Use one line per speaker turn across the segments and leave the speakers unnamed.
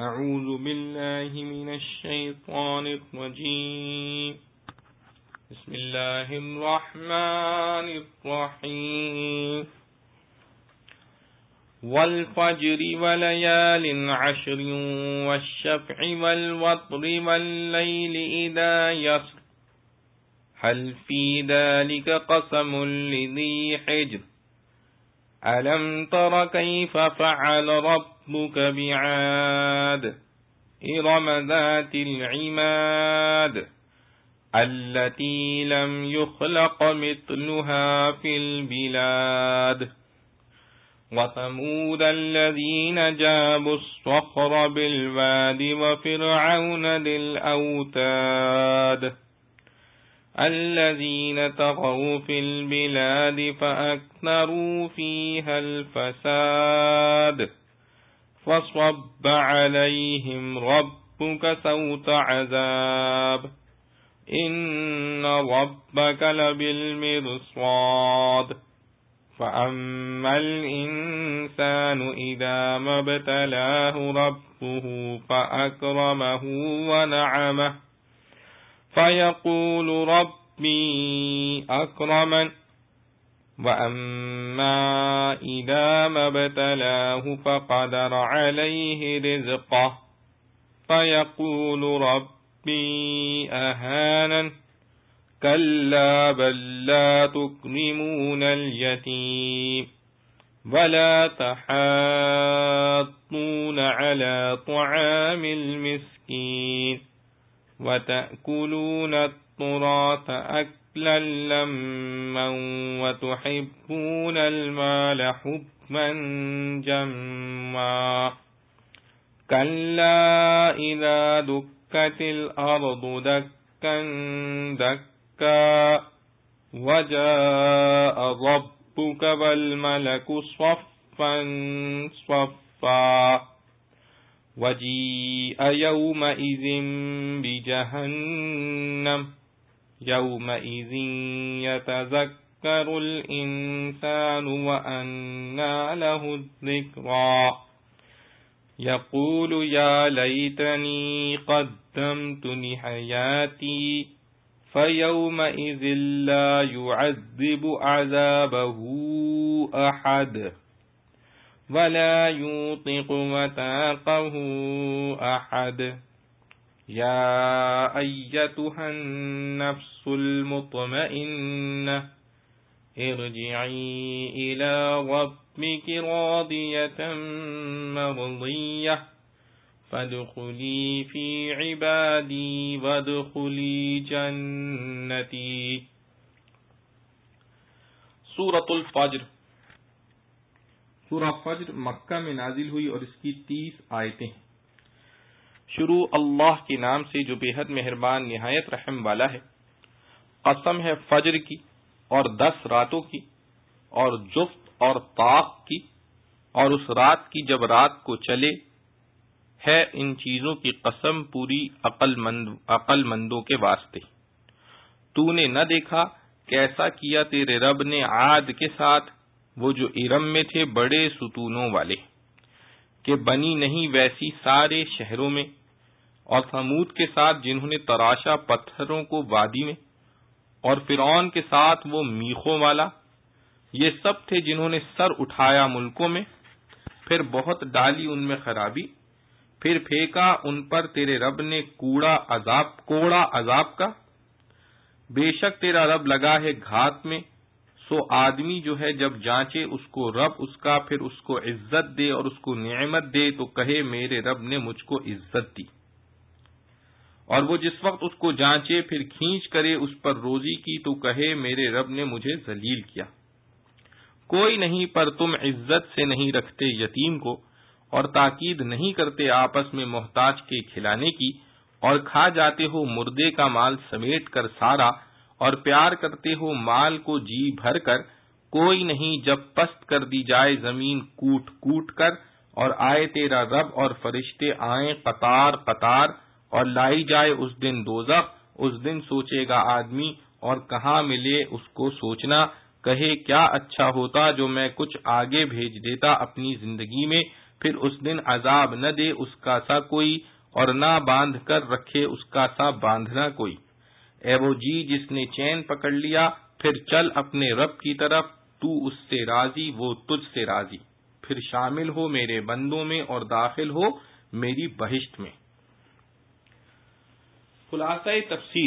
أعوذ بالله من الشيطان الرجيم بسم الله الرحمن الرحيم والفجر وليال عشر والشفع والوتر والليل إذا يسر هل في ذلك قسم لذي حجر ألم تر كيف فعل ربك بعاد إرم ذات العماد التي لم يخلق مثلها في البلاد وثمود الذين جابوا الصخر بالواد وفرعون ذي الأوتاد الذين طغوا في البلاد فأكثروا فيها الفساد فصب عليهم ربك سوط عذاب إن ربك لبالمرصاد فأما الإنسان إذا ما ابتلاه ربه فأكرمه ونعمه فيقول ربي أكرمن وأما إذا ما ابتلاه فقدر عليه رزقه فيقول ربي أهانن كلا بل لا تكرمون اليتيم ولا تحاضون على طعام المسكين وتأكلون التراث أكلا لما وتحبون المال حبا جما كلا إذا دكت الأرض دكا دكا وجاء ربك والملك صفا صفا وجيء يومئذ بجهنم يومئذ يتذكر الإنسان وأنى له الذكرى يقول يا ليتني قدمت لحياتي فيومئذ لا يعذب عذابه أحد ولا يوثق وثاقه أحد يا أيتها النفس المطمئنة ارجعي إلى ربك راضية مرضية فادخلي في عبادي وادخلي جنتي.
سورۃ الفجر. سورہ فجر مکہ میں نازل ہوئی اور اس کی 30 آیتیں.
شروع اللہ کے نام سے جو بے حد مہربان نہایت رحم والا ہے. قسم ہے فجر کی اور 10 راتوں کی اور جفت اور طاق کی اور اس رات کی جب رات کو چلے. ہے ان چیزوں کی قسم پوری عقل مندوں کے واسطے. تو نے نہ دیکھا کیسا کیا تیرے رب نے عاد کے ساتھ، وہ جو ارم میں تھے بڑے ستونوں والے، کہ بنی نہیں ویسی سارے شہروں میں. اور ثمود کے ساتھ جنہوں نے تراشا پتھروں کو وادی میں، اور فرعون کے ساتھ وہ میخوں والا. یہ سب تھے جنہوں نے سر اٹھایا ملکوں میں، پھر بہت ڈالی ان میں خرابی، پھر پھینکا ان پر تیرے رب نے کوڑا عذاب کا. بے شک تیرا رب لگا ہے گھات میں، سو آدمی جو ہے جب جانچے اس کو رب اس کا، پھر اس کو عزت دے اور اس کو نعمت دے تو کہے میرے رب نے مجھ کو عزت دی. اور وہ جس وقت اس کو جانچے پھر کھینچ کرے اس پر روزی کی تو کہے میرے رب نے مجھے ذلیل کیا. کوئی نہیں پر تم عزت سے نہیں رکھتے یتیم کو، اور تاکید نہیں کرتے آپس میں محتاج کے کھلانے کی، اور کھا جاتے ہو مردے کا مال سمیٹ کر سارا، اور پیار کرتے ہو مال کو جی بھر کر. کوئی نہیں جب پست کر دی جائے زمین کوٹ کوٹ کر، اور آئے تیرا رب اور فرشتے آئیں قطار قطار، اور لائی جائے اس دن دوزخ. اس دن سوچے گا آدمی اور کہاں ملے اس کو سوچنا. کہے کیا اچھا ہوتا جو میں کچھ آگے بھیج دیتا اپنی زندگی میں، پھر اس دن عذاب نہ دے اس کا سا کوئی، اور نہ باندھ کر رکھے اس کا سا باندھنا کوئی۔ اے وہ جی جس نے چین پکڑ لیا، پھر چل اپنے رب کی طرف، تو اس سے راضی وہ تجھ سے راضی، پھر شامل ہو میرے بندوں میں اور داخل ہو میری بہشت میں۔ خلاصہ تفسیر،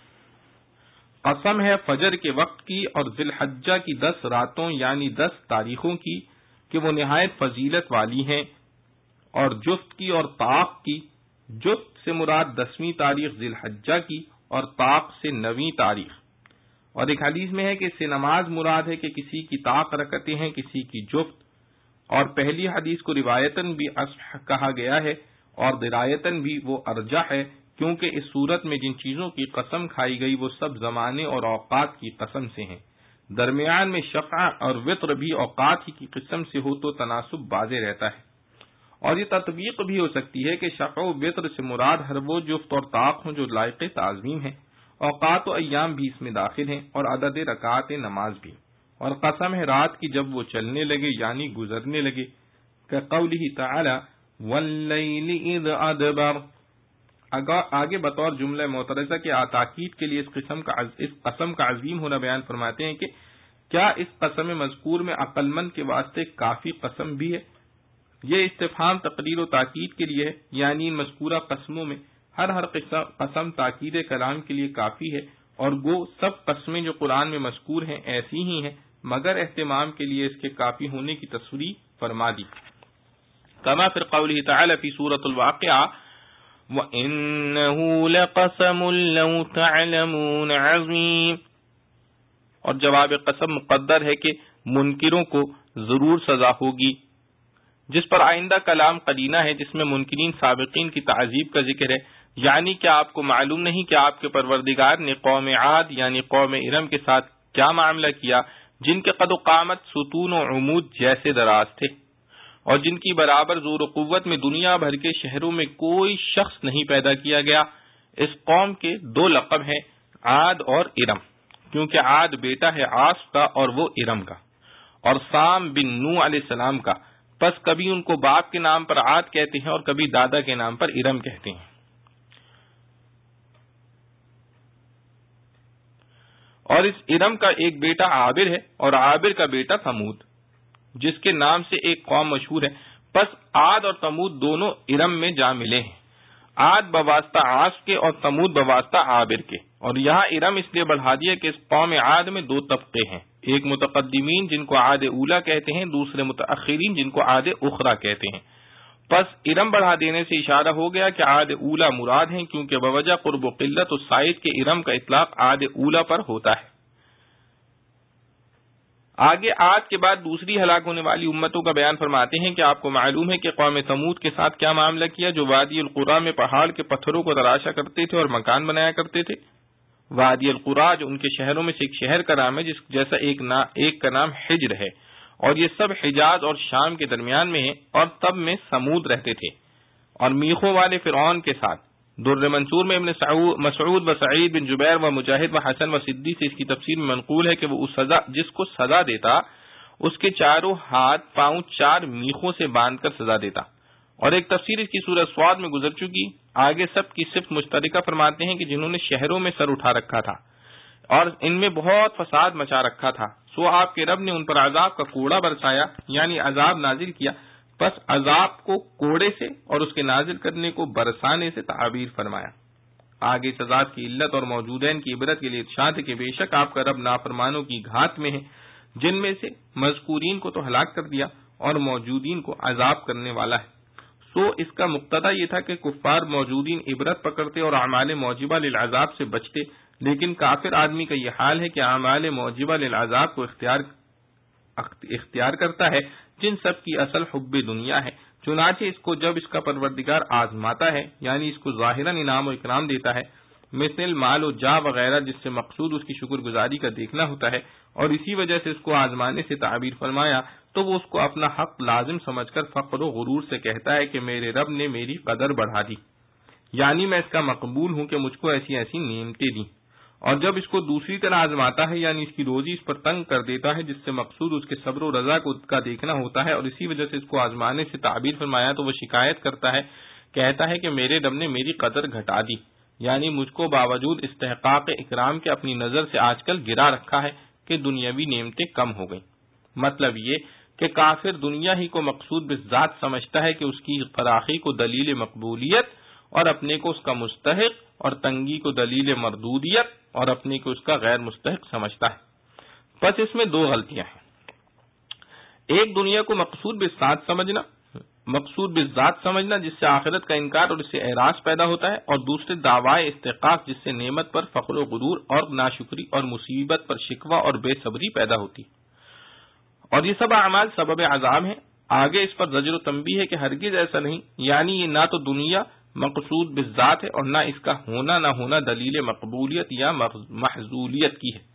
قسم ہے فجر کے وقت کی اور ذی الحجہ کی 10 راتوں یعنی 10 تاریخوں کی کہ وہ نہایت فضیلت والی ہیں، اور جفت کی اور طاق کی۔ جفت سے مراد 10ویں تاریخ ذی الحجہ کی اور طاق سے 9ویں تاریخ۔ اور ایک حدیث میں ہے کہ اس سے نماز مراد ہے کہ کسی کی طاق رکعتیں ہیں کسی کی جفت، اور پہلی حدیث کو روایتاً بھی اصح کہا گیا ہے اور درایتاً بھی وہ ارجح ہے، کیونکہ اس صورت میں جن چیزوں کی قسم کھائی گئی وہ سب زمانے اور اوقات کی قسم سے ہیں۔ درمیان میں شفع اور وتر بھی اوقات ہی کی قسم سے ہو تو تناسب واضح رہتا ہے، اور یہ تطبیق بھی ہو سکتی ہے کہ شفع و وتر سے مراد ہر وہ جفت اور طاق ہوں جو لائق تعظیم ہیں۔ اوقات و ایام بھی اس میں داخل ہیں اور عدد رکعات نماز بھی۔ اور قسم ہے رات کی جب وہ چلنے لگے یعنی گزرنے لگے، کہ قولہ تعالی واللیل اذ ادبر۔ آگے بطور جملہ معترضہ کے تاکید کے لیے اس قسم کا عظیم ہونا بیان فرماتے ہیں کہ کیا اس قسم مذکور میں عقل مند کے واسطے کافی قسم بھی ہے؟ یہ استفہام تقریر و تاکید کے لیے ہے، یعنی ان مذکورہ قسموں میں ہر قسم تاکید کلام کے لیے کافی ہے، اور گو سب قسمیں جو قرآن میں مذکور ہیں ایسی ہی ہیں، مگر اہتمام کے لیے اس کے کافی ہونے کی تصریح فرما دی۔ کما فی قولہ تعالی فی سورۃ الواقعہ وَإِنَّهُ لَقَسَمٌ لَوْ تَعْلَمُونَ عَظِيمٌ، اور جواب قسم مقدر ہے کہ منکروں کو ضرور سزا ہوگی، جس پر آئندہ کلام قرینہ ہے جس میں منکرین سابقین کی تعذیب کا ذکر ہے، یعنی کیا آپ کو معلوم نہیں کہ آپ کے پروردگار نے قوم عاد یعنی قوم ارم کے ساتھ کیا معاملہ کیا، جن کے قد و قامت ستون و عمود جیسے دراز تھے، اور جن کی برابر زور و قوت میں دنیا بھر کے شہروں میں کوئی شخص نہیں پیدا کیا گیا۔ اس قوم کے 2 لقب ہیں، عاد اور ارم، کیونکہ عاد بیٹا ہے عاص کا اور وہ ارم کا، اور سام بن نوح علیہ السلام کا، پس کبھی ان کو باپ کے نام پر عاد کہتے ہیں اور کبھی دادا کے نام پر ارم کہتے ہیں۔ اور اس ارم کا ایک بیٹا عابر ہے اور عابر کا بیٹا ثمود، جس کے نام سے ایک قوم مشہور ہے، پس عاد اور ثمود دونوں ارم میں جا ملے ہیں، عاد بواسطہ عاص کے اور ثمود بواسطہ عابر کے۔ اور یہاں ارم اس لیے بڑھا دیا کہ اس قوم عاد میں 2 طبقے ہیں، ایک متقدمین جن کو عاد اولا کہتے ہیں، دوسرے متأخرین جن کو عاد اخرى کہتے ہیں۔ پس ارم بڑھا دینے سے اشارہ ہو گیا کہ عاد اولا مراد ہیں، کیونکہ بوجہ قرب و قلت السائد کے ارم کا اطلاق عاد اولا پر ہوتا ہے۔ آگے عاد کے بعد دوسری ہلاک ہونے والی امتوں کا بیان فرماتے ہیں کہ آپ کو معلوم ہے کہ قوم ثمود کے ساتھ کیا معاملہ کیا، جو وادی القریٰ میں پہاڑ کے پتھروں کو تراشا کرتے تھے اور مکان بنایا کرتے تھے۔ وادی القریٰ جو ان کے شہروں میں سے ایک شہر کا نام ہے، جس جیسا ایک کا نام حجر ہے، اور یہ سب حجاز اور شام کے درمیان میں ہیں، اور تب میں ثمود رہتے تھے۔ اور میخوں والے فرعون کے ساتھ در منصور میں ابن مسعود و سعید بن جبیر و مجاہد و حسن و صدی سے اس کی تفسیر میں منقول ہے کہ وہ جس کو سزا دیتا اس کے چاروں ہاتھ پاؤں 4 میخوں سے باندھ کر سزا دیتا۔ اور ایک تفسیر اس کی سورۃ صاد میں گزر چکی، آگے سب کی صفت مشترکہ فرماتے ہیں کہ جنہوں نے شہروں میں سر اٹھا رکھا تھا اور ان میں بہت فساد مچا رکھا تھا، سو آپ کے رب نے ان پر عذاب کا کوڑا برسایا، یعنی عذاب نازل کیا، پس عذاب کو کوڑے سے اور اس کے نازل کرنے کو برسانے سے تعبیر فرمایا۔ آگے سزا کی علت اور موجودین کی عبرت کے لیے ارشاد ہے کہ بے شک آپ کا رب نافرمانوں کی گھات میں ہے، جن میں سے مذکورین کو تو ہلاک کر دیا اور موجودین کو عذاب کرنے والا ہے۔ سو اس کا مقتضا یہ تھا کہ کفار موجودین عبرت پکڑتے اور اعمال موجبہ للعذاب سے بچتے، لیکن کافر آدمی کا یہ حال ہے کہ اعمال موجبہ للعذاب کو اختیار کرتا ہے، جن سب کی اصل حب دنیا ہے۔ چنانچہ اس کو جب اس کا پروردگار آزماتا ہے، یعنی اس کو ظاہراً انعام و اکرام دیتا ہے، مثل مال و جا وغیرہ، جس سے مقصود اس کی شکر گزاری کا دیکھنا ہوتا ہے، اور اسی وجہ سے اس کو آزمانے سے تعبیر فرمایا، تو وہ اس کو اپنا حق لازم سمجھ کر فخر و غرور سے کہتا ہے کہ میرے رب نے میری قدر بڑھا دی، یعنی میں اس کا مقبول ہوں کہ مجھ کو ایسی ایسی نعمتیں دیں۔ اور جب اس کو دوسری طرح آزماتا ہے یعنی اس کی روزی اس پر تنگ کر دیتا ہے، جس سے مقصود اس کے صبر و رضا کا دیکھنا ہوتا ہے، اور اسی وجہ سے اس کو آزمانے سے تعبیر فرمایا تو وہ شکایت کرتا ہے، کہتا ہے کہ میرے رب نے میری قدر گھٹا دی، یعنی مجھ کو باوجود استحقاق اکرام کے اپنی نظر سے آج کل گرا رکھا ہے کہ دنیاوی نعمتیں کم ہو گئیں۔ مطلب یہ کہ کافر دنیا ہی کو مقصود بالذات سمجھتا ہے کہ اس کی فراخی کو دلیل مقبولیت اور اپنے کو اس کا مستحق، اور تنگی کو دلیل مردودیت اور اپنے کو اس کا غیر مستحق سمجھتا ہے۔ پس اس میں دو غلطیاں ہیں، ایک دنیا کو مقصود بالذات سمجھنا جس سے آخرت کا انکار اور اس سے اعراض پیدا ہوتا ہے، اور دوسرے دعوائے استحقاق جس سے نعمت پر فخر و غرور اور ناشکری اور مصیبت پر شکوہ اور بے صبری پیدا ہوتی، اور یہ سب اعمال سبب عذاب ہیں۔ آگے اس پر زجر و تنبیہ ہے کہ ہرگز ایسا نہیں، یعنی یہ نہ تو دنیا مقصود بالذات ہے اور نہ اس کا ہونا نہ ہونا دلیل مقبولیت یا محضولیت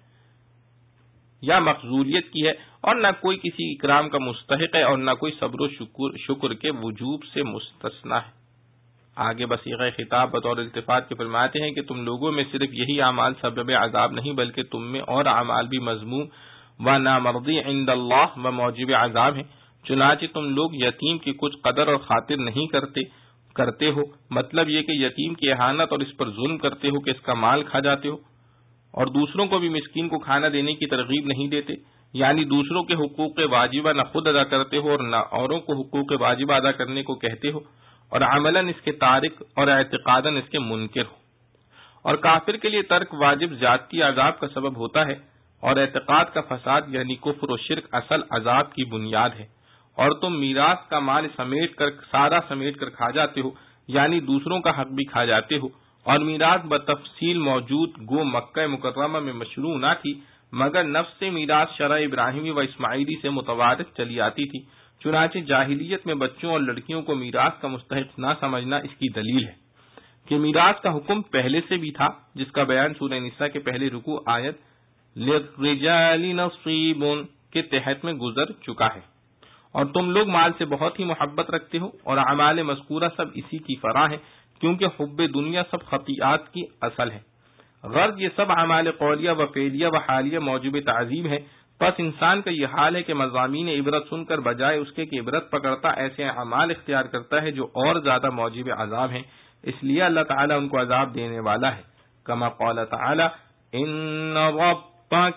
کی ہے، اور نہ کوئی کسی اکرام کا مستحق ہے اور نہ کوئی صبر و شکر کے وجوب سے مستثنا ہے۔ آگے بصیغہ خطاب بطور التفات کے فرماتے ہیں کہ تم لوگوں میں صرف یہی اعمال سبب عذاب نہیں بلکہ تم میں اور اعمال بھی مذموم و نامرضی عند اللہ و موجب عذاب ہیں، چنانچہ تم لوگ یتیم کی کچھ قدر اور خاطر نہیں کرتے ہو، مطلب یہ کہ یتیم کی اہانت اور اس پر ظلم کرتے ہو کہ اس کا مال کھا جاتے ہو، اور دوسروں کو بھی مسکین کو کھانا دینے کی ترغیب نہیں دیتے، یعنی دوسروں کے حقوق واجبہ نہ خود ادا کرتے ہو اور نہ اوروں کو حقوق واجبہ ادا کرنے کو کہتے ہو، اور عملاً اس کے تارک اور اعتقاداً اس کے منکر ہو۔ اور کافر کے لیے ترک واجب زیادتی عذاب کا سبب ہوتا ہے، اور اعتقاد کا فساد یعنی کفر و شرک اصل عذاب کی بنیاد ہے۔ اور تم میراث کا مال سمیٹ کر کھا جاتے ہو، یعنی دوسروں کا حق بھی کھا جاتے ہو، اور میراث بتفصیل موجود گو مکہ مکرمہ میں مشروع نہ تھی، مگر نفس سے میراث شرع ابراہیمی و اسماعیلی سے متوارث چلی آتی تھی، چنانچہ جاہلیت میں بچوں اور لڑکیوں کو میراث کا مستحق نہ سمجھنا اس کی دلیل ہے کہ میراث کا حکم پہلے سے بھی تھا، جس کا بیان سورہ نساء کے پہلے رکوع آیت لِلرِّجَالِ نَصِیبٌ کے تحت میں گزر چکا ہے۔ اور تم لوگ مال سے بہت ہی محبت رکھتے ہو، اور اعمال مذکورہ سب اسی کی فرع ہے، کیونکہ حب دنیا سب خطیئات کی اصل ہے۔ غرض یہ سب اعمال قولیہ و فعلیہ و حالیہ موجب تعظیم ہے، پس انسان کا یہ حال ہے کہ مضامین عبرت سن کر بجائے اس کے کہ عبرت پکڑتا ایسے اعمال اختیار کرتا ہے جو اور زیادہ موجب عذاب ہیں، اس لیے اللہ تعالیٰ ان کو عذاب دینے والا ہے، کما قال تعالی ان ربک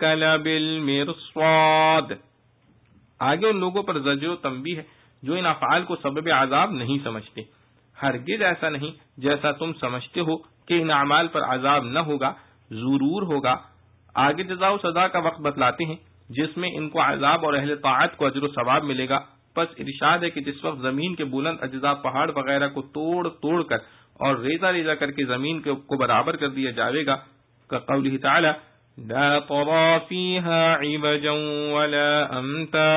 لبالمرصاد۔ آگے ان لوگوں پر زجر و تنبیہ ہے جو ان افعال کو سبب عذاب نہیں سمجھتے۔ ہرگز ایسا نہیں جیسا تم سمجھتے ہو کہ ان اعمال پر عذاب نہ ہوگا، ضرور ہوگا۔ آگے جزا و سزا کا وقت بتلاتے ہیں جس میں ان کو عذاب اور اہل طاعت کو اجر و ثواب ملے گا۔ پس ارشاد ہے کہ جس وقت زمین کے بلند اجزاء پہاڑ وغیرہ کو توڑ کر اور ریزہ کر کے زمین کو برابر کر دیا جائے گا، قوله تعالی لا ترى فيها عوجا ولا امتا،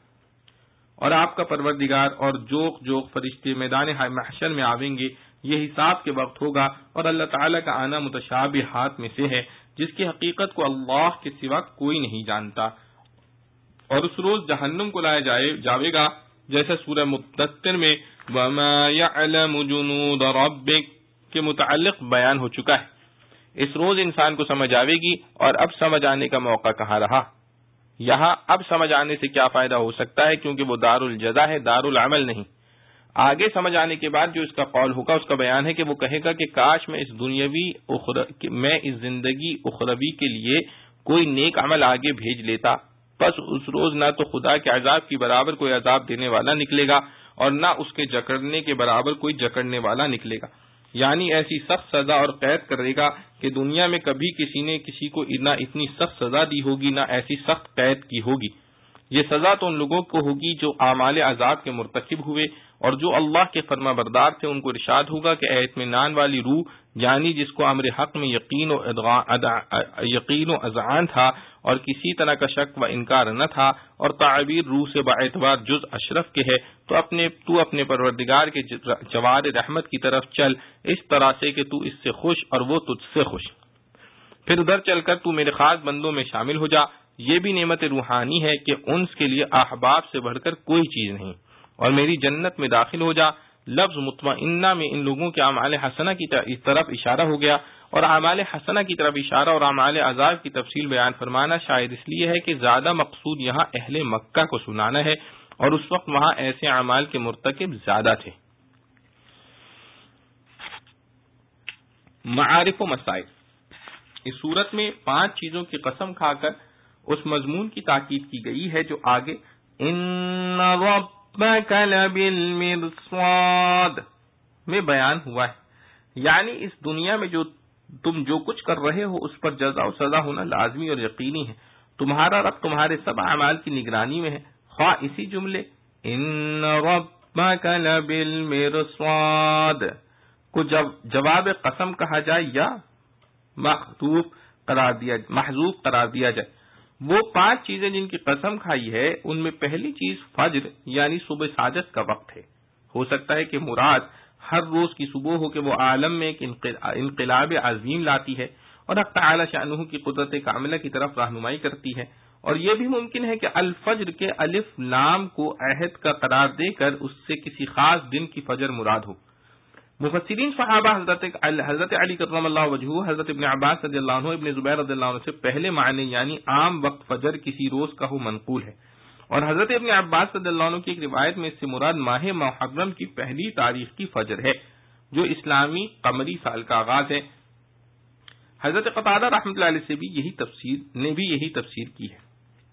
اور آپ کا پروردگار اور جوق فرشتے میدان محشر میں آویں گے، یہ حساب کے وقت ہوگا، اور اللہ تعالیٰ کا آنا متشابہات میں سے ہے جس کی حقیقت کو اللہ کے سوا کوئی نہیں جانتا۔ اور اس روز جہنم کو لایا جاوے گا جیسا سورہ مدثر میں وما يعلم جنود ربک کے متعلق بیان ہو چکا ہے۔ اس روز انسان کو سمجھ آئے گی، اور اب سمجھ آنے کا موقع کہاں رہا؟ یہاں اب سمجھ آنے سے کیا فائدہ ہو سکتا ہے، کیونکہ وہ دار الجزا ہے، دار العمل نہیں۔ آگے سمجھ آنے کے بعد جو اس کا قول ہوگا اس کا بیان ہے کہ وہ کہے گا کہ کاش میں اس زندگی اخروی کے لیے کوئی نیک عمل آگے بھیج لیتا، پس اس روز نہ تو خدا کے عذاب کی برابر کوئی عذاب دینے والا نکلے گا اور نہ اس کے جکڑنے کے برابر کوئی جکڑنے والا نکلے گا، یعنی ایسی سخت سزا اور قید کرے گا کہ دنیا میں کبھی کسی نے کسی کو نہ اتنی سخت سزا دی ہوگی نہ ایسی سخت قید کی ہوگی۔ یہ سزا تو ان لوگوں کو ہوگی جو اعمال عذاب کے مرتکب ہوئے، اور جو اللہ کے فرما بردار تھے ان کو ارشاد ہوگا کہ اے اطمینان والی روح، یعنی جس کو امر حق میں یقین و اذعان تھا اور کسی طرح کا شک و انکار نہ تھا، اور تعبیر روح سے باعتبار جز اشرف کے ہے، تو اپنے پروردگار کے جوار رحمت کی طرف چل، اس طرح سے کہ تو اس سے خوش اور وہ تجھ سے خوش، پھر ادھر چل کر تو میرے خاص بندوں میں شامل ہو جا۔ یہ بھی نعمت روحانی ہے کہ انس کے لیے احباب سے بڑھ کر کوئی چیز نہیں، اور میری جنت میں داخل ہو جا، لفظ مطمئنہ میں ان لوگوں کے اعمال حسنہ کی طرف اشارہ ہو گیا، اور اعمال حسنہ کی طرف اشارہ اور اعمال عذاب کی تفصیل بیان فرمانا شاید اس لیے ہے کہ زیادہ مقصود یہاں اہل مکہ کو سنانا ہے، اور اس وقت وہاں ایسے اعمال کے مرتکب زیادہ تھے۔ معارف و مسائل، اس صورت میں 5 چیزوں کی قسم کھا کر اس مضمون کی تاکید کی گئی ہے جو آگے ان ربک لبالمرصاد میں بیان ہوا ہے، یعنی اس دنیا میں تم جو کچھ کر رہے ہو اس پر جزا و سزا ہونا لازمی اور یقینی ہے۔ تمہارا رب تمہارے سب اعمال کی نگرانی میں ہے، خواہ اسی جملے ان ربک لبالمرصاد کو جواب قسم کہا جائے یا محذوف قرار دیا جائے۔ وہ 5 چیزیں جن کی قسم کھائی ہے ان میں پہلی چیز فجر یعنی صبح ساجد کا وقت ہے۔ ہو سکتا ہے کہ مراد ہر روز کی صبح ہو کہ وہ عالم میں ایک انقلاب عظیم لاتی ہے اور حق تعالی شأنہ کی قدرت کاملہ کی طرف رہنمائی کرتی ہے، اور یہ بھی ممکن ہے کہ الفجر کے الف لام کو عہد کا قرار دے کر اس سے کسی خاص دن کی فجر مراد ہو۔ مفسرین صحابہ حضرت علی کرم اللہ وجہہ، حضرت ابن عباس رضی اللہ عنہ، ابن زبیر رضی اللہ عنہ سے پہلے معنی یعنی عام وقت فجر کسی روز کا ہو منقول ہے، اور حضرت ابن عباس رضی اللہ عنہ کی ایک روایت میں اس سے مراد ماہ محرم کی پہلی تاریخ کی فجر ہے جو اسلامی قمری سال کا آغاز ہے۔ حضرت قتادہ رحمۃ اللہ علیہ سے بھی یہی تفسیر کی ہے۔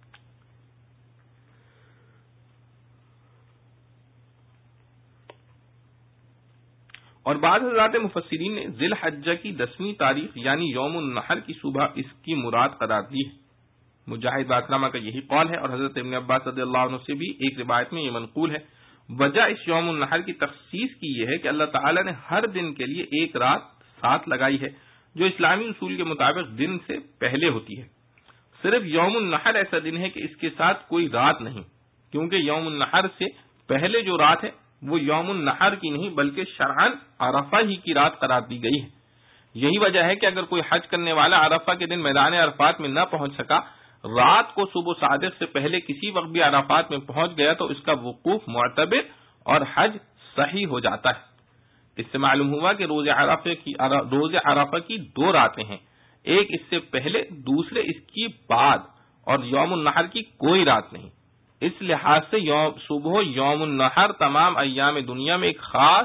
اور بعض حضرات مفسرین نے ذی الحجہ کی 10ویں تاریخ یعنی یوم النحر کی صبح اس کی مراد قرار دی ہے۔ مجاہد باکرامہ کا یہی قول ہے، اور حضرت ابن عباس رضی اللہ عنہ سے بھی ایک روایت میں یہ منقول ہے۔ وجہ اس یوم النحر کی تخصیص کی یہ ہے کہ اللہ تعالی نے ہر دن کے لیے ایک رات ساتھ لگائی ہے جو اسلامی اصول کے مطابق دن سے پہلے ہوتی ہے۔ صرف یوم النحر ایسا دن ہے کہ اس کے ساتھ کوئی رات نہیں، کیونکہ یوم النحر سے پہلے جو رات ہے وہ یوم النحر کی نہیں بلکہ شرعاً عرفہ ہی کی رات قرار دی گئی ہے۔ یہی وجہ ہے کہ اگر کوئی حج کرنے والا عرفہ کے دن میدان عرفات میں نہ پہنچ سکا، رات کو صبح صادق سے پہلے کسی وقت بھی عرفات میں پہنچ گیا تو اس کا وقوف معتبر اور حج صحیح ہو جاتا ہے۔ اس سے معلوم ہوا کہ روز عرفہ کی 2 راتیں ہیں، ایک اس سے پہلے، دوسرے اس کی بعد، اور یوم النحر کی کوئی رات نہیں۔ اس لحاظ سے صبح یوم النحر تمام ایام دنیا میں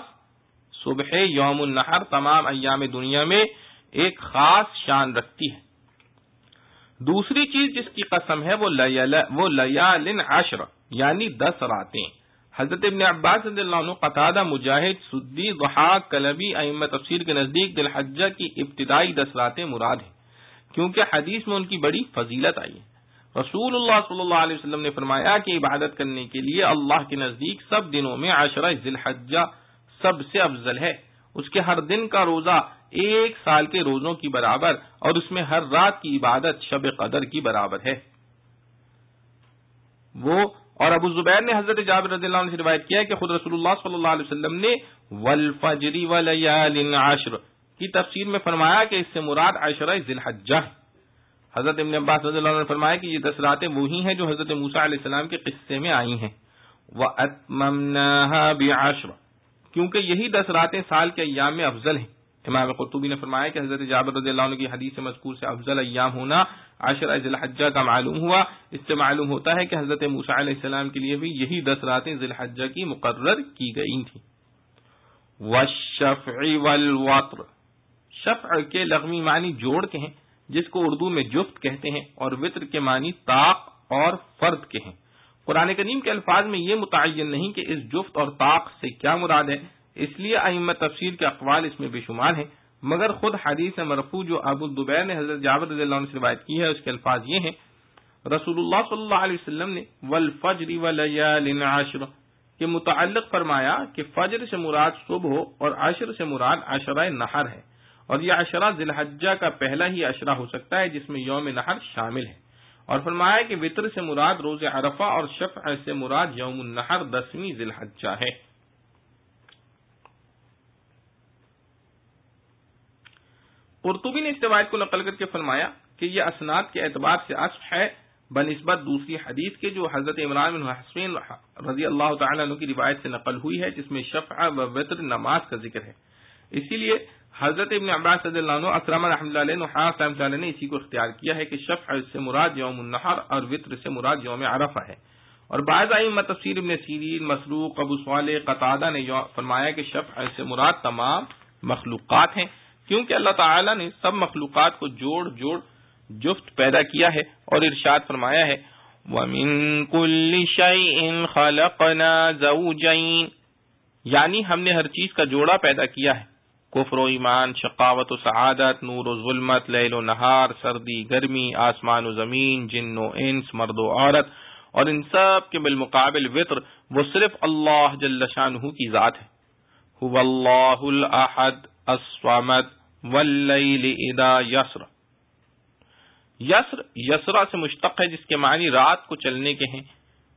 ایک خاص شان رکھتی ہے۔ دوسری چیز جس کی قسم ہے وہ لیال عشر یعنی 10 راتیں۔ حضرت ابن عباس رضی اللہ عنہ، قتادہ، مجاہد، سدی، ضحاک، کلبی ائمہ تفسیر کے نزدیک ذی الحجہ کی ابتدائی 10 راتیں مراد ہیں، کیونکہ حدیث میں ان کی بڑی فضیلت آئی ہے۔ رسول اللہ صلی اللہ علیہ وسلم نے فرمایا کہ عبادت کرنے کے لیے اللہ کے نزدیک سب دنوں میں عشرہ ذی الحجہ سب سے افضل ہے۔ اس کے ہر دن کا روزہ 1 سال کے روزوں کی برابر، اور اس میں ہر رات کی عبادت شب قدر کی برابر ہے۔ اور ابو زبیر نے حضرت جابر رضی اللہ عنہ سے روایت کیا ہے کہ خود رسول اللہ صلی اللہ علیہ وسلم نے والفجر ولیال عشر کی تفسیر میں فرمایا کہ اس سے مراد عشرہ ذی الحجہ ہے۔ حضرت ابن عباس رضی اللہ عنہ نے فرمایا کہ یہ 10 راتیں وہی ہیں جو حضرت موسیٰ علیہ السلام کے قصے میں آئی ہیں۔ وَأَتْمَمْنَاهَا بِعَشْرٍ، کیونکہ یہی 10 راتیں سال کے ایام میں افضل ہیں۔ امام قرطبی نے فرمایا کہ حضرت جابر رضی اللہ عنہ کی حدیث مذکور سے افضل ایام ہونا عشرہ ذی الحجہ کا معلوم ہوا۔ اس سے معلوم ہوتا ہے کہ حضرت موسیٰ علیہ السلام کے لیے بھی یہی 10 راتیں ذی الحجہ کی مقرر کی گئی تھیں۔ وَالشَّفْعِ وَالْوَتْرِ، شفع کے لغوی معنی جوڑ کے ہیں جس کو اردو میں جفت کہتے ہیں، اور وطر کے معنی طاق اور فرد کے ہیں۔ قرآن کریم کے الفاظ میں یہ متعین نہیں کہ اس جفت اور طاق سے کیا مراد ہے، اس لیے ائمہ تفسیر کے اقوال اس میں بے شمار ہیں، مگر خود حدیث مرفوع جو ابو الزبیر نے حضرت جابر رضی اللہ عنہ سے روایت کی ہے اس کے الفاظ یہ ہیں، رسول اللہ صلی اللہ علیہ وسلم نے والفجر ولیال عشر کے متعلق فرمایا کہ فجر سے مراد صبح اور عشر سے مراد عشرہ نحر ہے، اور یہ عشرہ ذی الحجہ کا پہلا ہی عشرہ ہو سکتا ہے جس میں یوم نحر شامل ہے، اور فرمایا کہ وطر سے مراد روز عرفہ اور شفع سے مراد یوم النحر 10ویں ذی الحجہ ہے۔ قرطبی نے اس روایت کو نقل کر کے فرمایا کہ یہ اسناد کے اعتبار سے اصح ہے، بنسبت دوسری حدیث کے جو حضرت عمران بن حسین رضی اللہ تعالیٰ عنہ کی روایت سے نقل ہوئی ہے، جس میں شفع و وتر نماز کا ذکر ہے۔ اسی لیے حضرت ابن عباس رضی اللہ عنہ، اکرمہ رحمۃ اللہ علیہ، نحاس رحمۃ اللہ علیہ نے اسی کو اختیار کیا ہے کہ شفع سے مراد یوم النحر اور وتر سے مراد یوم عرفہ ہے۔ اور بعض ائمہ تفسیر ابن سیرین، مسروق، ابو صالح، قتادہ نے فرمایا کہ شفع سے مراد تمام مخلوقات ہیں، کیونکہ اللہ تعالیٰ نے سب مخلوقات کو جوڑ جفت پیدا کیا ہے، اور ارشاد فرمایا ہے وَمِن كُلِّ شَيْءٍ خَلَقْنَا زَوْجَيْنِ، یعنی ہم نے ہر چیز کا جوڑا پیدا کیا ہے، کفر و ایمان، شقاوت و سعادت، نور و ظلمت، لیل و نہار، سردی گرمی، آسمان و زمین، جن و انس، مرد و عورت، اور ان سب کے بالمقابل وطر وہ صرف اللہ جل شانہ کی ذات ہے۔ هو اللہ الاحد الصمد واللیل اذا یسر، یسر یسرا سے مشتق ہے جس کے معنی رات کو چلنے کے ہیں،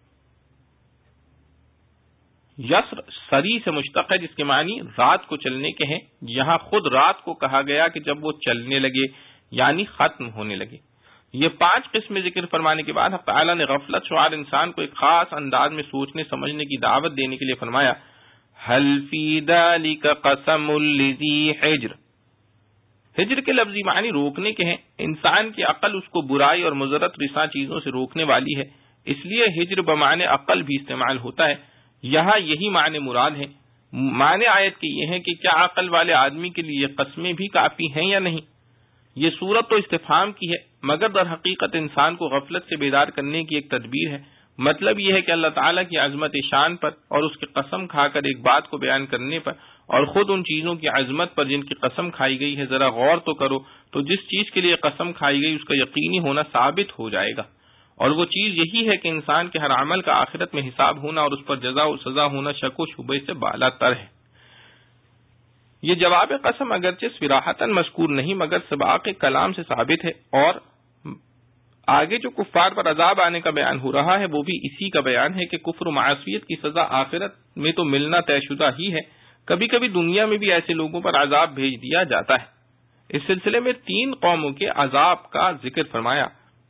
یسر سری سے مشتق ہے جس کے معنی رات کو چلنے کے ہیں۔ یہاں خود رات کو کہا گیا کہ جب وہ چلنے لگے، یعنی ختم ہونے لگے۔ یہ 5 قسم ذکر فرمانے کے بعد حق تعالی نے غفلت شعار انسان کو ایک خاص انداز میں سوچنے سمجھنے کی دعوت دینے کے لیے فرمایا هل فی ذلک قسم لذی حجر، ہجر کے لفظی معنی روکنے کے ہیں۔ انسان کی عقل اس کو برائی اور مضرت رساں چیزوں سے روکنے والی ہے، اس لیے ہجر بمعنی عقل بھی استعمال ہوتا ہے۔ یہاں یہی معنی مراد ہے۔ معنی آیت کے یہ ہے کہ کیا عقل والے آدمی کے لیے قسمیں بھی کافی ہیں یا نہیں؟ یہ صورت تو استفہام کی ہے، مگر در حقیقت انسان کو غفلت سے بیدار کرنے کی ایک تدبیر ہے۔ مطلب یہ ہے کہ اللہ تعالیٰ کی عظمت شان پر اور اس کی قسم کھا کر ایک بات کو بیان کرنے پر اور خود ان چیزوں کی عظمت پر جن کی قسم کھائی گئی ہے ذرا غور تو کرو، تو جس چیز کے لیے قسم کھائی گئی اس کا یقینی ہونا ثابت ہو جائے گا، اور وہ چیز یہی ہے کہ انسان کے ہر عمل کا آخرت میں حساب ہونا اور اس پر جزا و سزا ہونا شک و شبہ سے بالا تر ہے۔ یہ جواب قسم اگرچہ صراحتاً مذکور نہیں مگر سباق کلام سے ثابت ہے، اور آگے جو کفار پر عذاب آنے کا بیان ہو رہا ہے وہ بھی اسی کا بیان ہے کہ کفر و معصیت کی سزا آخرت میں تو ملنا طے شدہ ہی ہے، کبھی کبھی دنیا میں بھی ایسے لوگوں پر عذاب بھیج دیا جاتا ہے۔ اس سلسلے میں 3 قوموں کے عذاب کا ذکر فرمایا،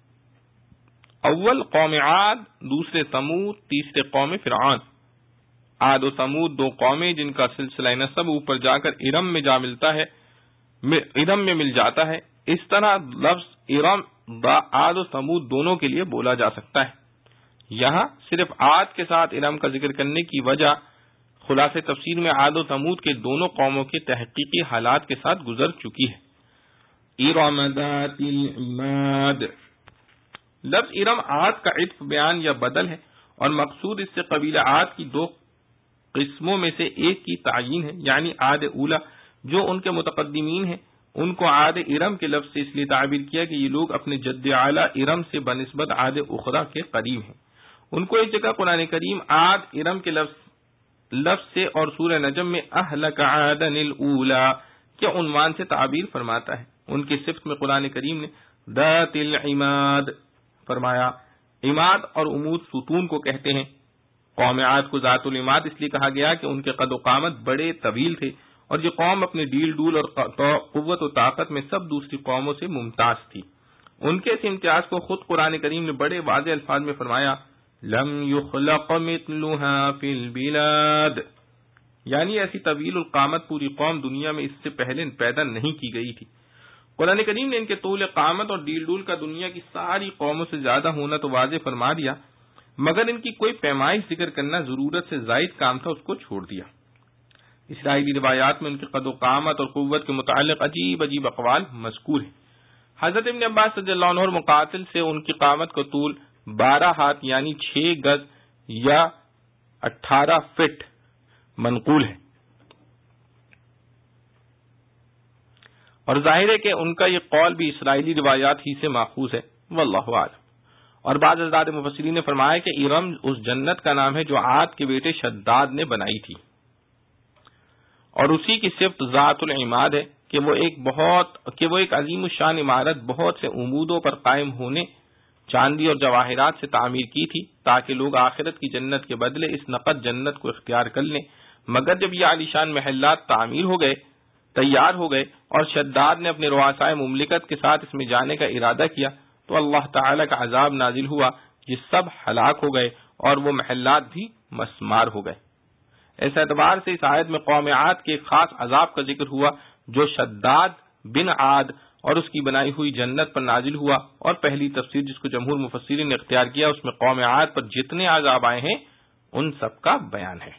اول قوم عاد، دوسرے ثمود، تیسرے قوم فرعون۔ عاد و ثمود 2 قومیں جن کا سلسلہ نسب اوپر جا کر ارم میں جا ملتا ہے، ارم میں مل جاتا ہے۔ اس طرح لفظ ارم عاد و ثمود دونوں کے لیے بولا جا سکتا ہے۔ یہاں صرف عاد کے ساتھ ارم کا ذکر کرنے کی وجہ خلاصے تفسیر میں عاد و ثمود کے دونوں قوموں کے تحقیقی حالات کے ساتھ گزر چکی ہے۔ ارم ذات العماد، لفظ ارم عاد کا عطف بیان یا بدل ہے، اور مقصود اس سے قبیلہ عاد کی 2 قسموں میں سے ایک کی تعیین ہے، یعنی عاد اولا جو ان کے متقدمین ہیں، ان کو عاد ارم کے لفظ سے اس لیے تعبیر کیا کہ یہ لوگ اپنے جد اعلی ارم سے بنسبت عاد اخرى کے قریب ہیں۔ ان کو ایک جگہ قرآن کریم عاد ارم کے لفظ سے اور سورہ نجم میں اہلک عادا الاولی کے عنوان سے تعبیر فرماتا ہے۔ ان کی صفت میں قرآن کریم نے ذات العماد فرمایا۔ عماد اور عمود ستون کو کہتے ہیں۔ قوم عاد کو ذات العماد اس لیے کہا گیا کہ ان کے قد و قامت بڑے طویل تھے، اور یہ قوم اپنی ڈیل ڈول اور قوت و طاقت میں سب دوسری قوموں سے ممتاز تھی۔ ان کے اس امتیاز کو خود قرآن کریم نے بڑے واضح الفاظ میں فرمایا لم یخلق مثلها فی البلاد، یعنی ایسی طویل القامت پوری قوم دنیا میں اس سے پہلے پیدا نہیں کی گئی تھی۔ قرآن کریم نے ان کے طول قامت اور ڈیل ڈول کا دنیا کی ساری قوموں سے زیادہ ہونا تو واضح فرما دیا، مگر ان کی کوئی پیمائش ذکر کرنا ضرورت سے زائد کام تھا، اس کو چھوڑ دیا۔ اسرائیلی روایات میں ان کے قد و قامت اور قوت کے متعلق عجیب عجیب اقوال مذکور ہیں۔ حضرت ابن عباس رضی اللہ عنہ اور مقاتل سے ان کی قامت کا طول 12 ہاتھ یعنی 6 گز یا 18 فٹ منقول ہے، اور ظاہر ہے کہ ان کا یہ قول بھی اسرائیلی روایات ہی سے ماخوذ ہے، واللہ اعلم۔ اور بعض حضرات مفسرین نے فرمایا کہ ارم اس جنت کا نام ہے جو عاد کے بیٹے شداد نے بنائی تھی، اور اسی کی صفت ذات العماد ہے کہ وہ ایک عظیم الشان عمارت بہت سے عمودوں پر قائم ہونے چاندی اور جواہرات سے تعمیر کی تھی تاکہ لوگ آخرت کی جنت کے بدلے اس نقد جنت کو اختیار کر لیں۔ مگر جب یہ عالیشان محلات تیار ہو گئے اور شداد نے اپنے رؤسائے مملکت کے ساتھ اس میں جانے کا ارادہ کیا تو اللہ تعالی کا عذاب نازل ہوا، یہ سب ہلاک ہو گئے اور وہ محلات بھی مسمار ہو گئے۔ اس اعتبار سے اس آیت میں قوم عاد کے ایک خاص عذاب کا ذکر ہوا جو شداد بن عاد اور اس کی بنائی ہوئی جنت پر نازل ہوا، اور پہلی تفسیر جس کو جمہور مفسرین نے اختیار کیا اس میں قوم عاد پر جتنے عذاب آئے ہیں ان سب کا بیان ہے۔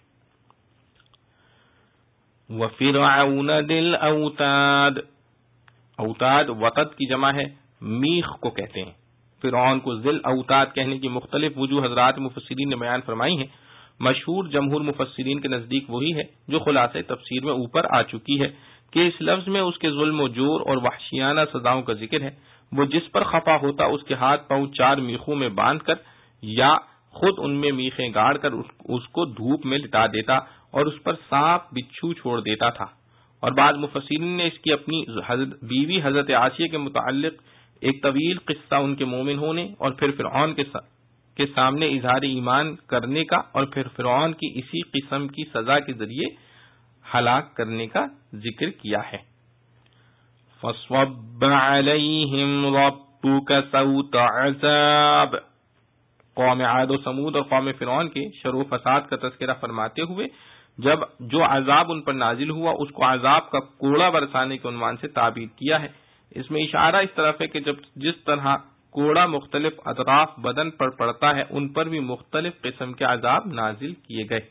وَفِرْعَوْنَ ذِي الْأَوْتَادِ، اوتاد وطد کی جمع ہے، میخ کو کہتے ہیں۔ فرعون کو ذی الاوتاد کہنے کی مختلف وجوہ حضرات مفسرین نے بیان فرمائی ہیں۔ مشہور جمہور مفسرین کے نزدیک وہی ہے جو خلاصہ تفسیر میں اوپر آ چکی ہے کہ اس لفظ میں اس کے ظلم و جور اور وحشیانہ سزاؤں کا ذکر ہے۔ وہ جس پر خفا ہوتا اس کے ہاتھ پاؤں 4 میخوں میں باندھ کر یا خود ان میں میخیں گاڑ کر اس کو دھوپ میں لٹا دیتا اور اس پر سانپ بچھو چھوڑ دیتا تھا۔ اور بعض مفسرین نے اس کی اپنی بیوی حضرت عائشہ کے متعلق ایک طویل قصہ ان کے مومن ہونے اور پھر فرعون کے سامنے اظہار ایمان کرنے کا اور پھر فرعون کی اسی قسم کی سزا کے ذریعے ہلاک کرنے کا ذکر کیا ہے۔ فَصَبَّ عَلَيْهِمْ رَبُّكَ سَوْطَ عَذَابٍ، قوم عاد و سمود اور قوم فرعون کے شر و فساد کا تذکرہ فرماتے ہوئے جب جو عذاب ان پر نازل ہوا اس کو عذاب کا کوڑا برسانے کے عنوان سے تعبیر کیا ہے۔ اس میں اشارہ اس طرف ہے کہ جس طرح کوڑا مختلف اطراف بدن پر پڑتا ہے ان پر بھی مختلف قسم کے عذاب نازل کیے گئے۔